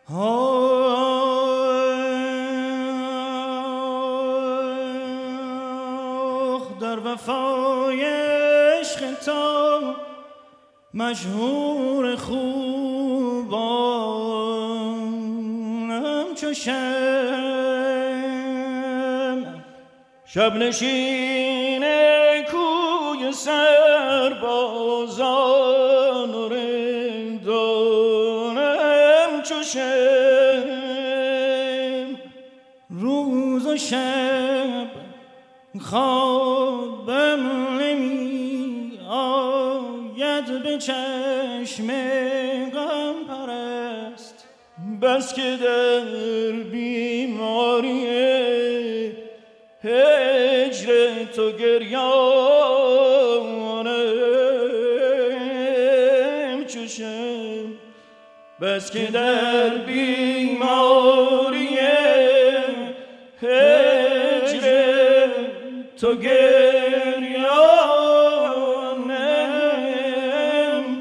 در وفای عشق تو مشهور خوبانم چو شب نشین کوی سربازان و رندانم چو روز و شب خوابم نمی آید به چشم غم پرست بس که در بیماری هجر تو گریانم چوشم بس که در بیماری هجر تو گریانم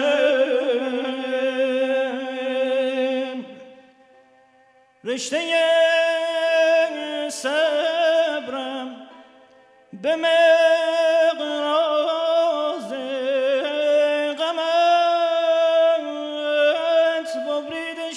چوشم رشته صبرم به مقراض غمت ببریده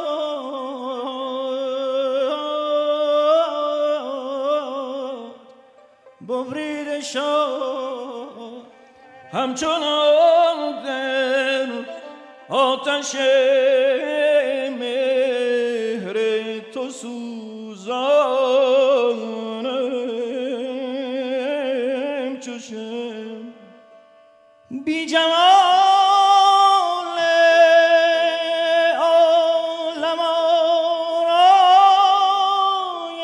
شد همچنان در آتش مهر تو سوزانم چوشم بی جمال عالم آرای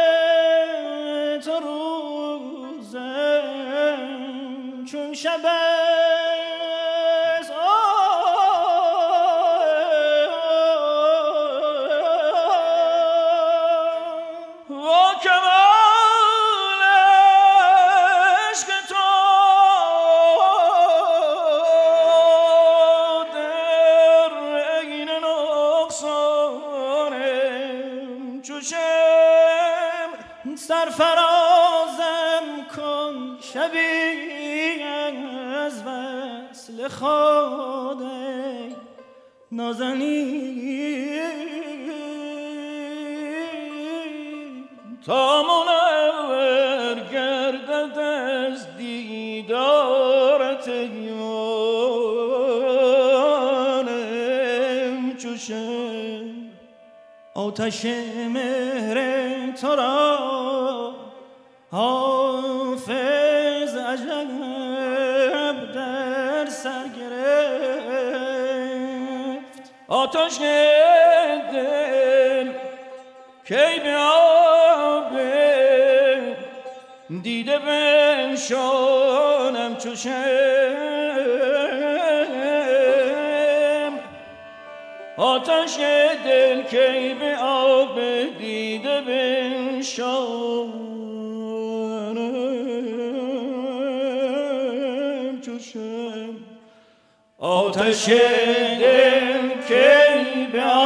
تو روزم چون شب سرفرازم کن شبی از وصل خود نازنین تا منور گردد از دیدارت یارم چوشم آتش مهر تو را حافظ عجب در سر گرفت آتش دل کی به آب دیده بنشانم چوشم آتش دل کی به آب دیده بنشانم چوشم آتش دل کی به